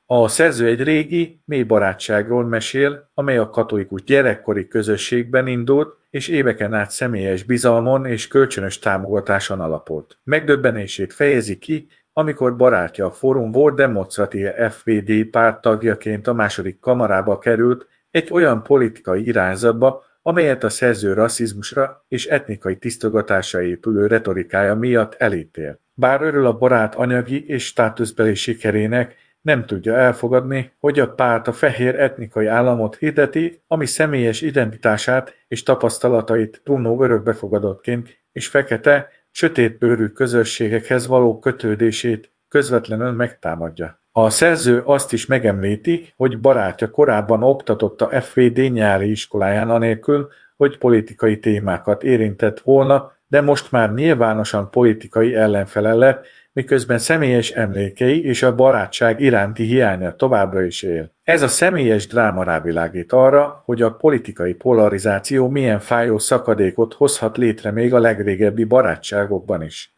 A szerző egy régi, mély barátságról mesél, amely a katolikus gyerekkori közösségben indult, és éveken át személyes bizalmon és kölcsönös támogatáson alapult. Megdöbbenését fejezi ki, amikor barátja a Forum volt demonstratíve FVD párttagjaként a második kamarába került egy olyan politikai irányzatba, amelyet a szerző rasszizmusra és etnikai tisztogatásra épülő retorikája miatt elítél. Bár örül a barát anyagi és státuszbeli sikerének, nem tudja elfogadni, hogy a párt a fehér etnikai államot hirdeti, ami személyes identitását és tapasztalatait Bruno örökbefogadottként és fekete, sötétbőrű közösségekhez való kötődését közvetlenül megtámadja. A szerző azt is megemlíti, hogy barátja korábban oktatott a FVD nyári iskoláján anélkül, hogy politikai témákat érintett volna, de most már nyilvánosan politikai ellenfele lett, miközben személyes emlékei és a barátság iránti hiánya továbbra is él. Ez a személyes dráma rávilágít arra, hogy a politikai polarizáció milyen fájó szakadékot hozhat létre még a legrégebbi barátságokban is.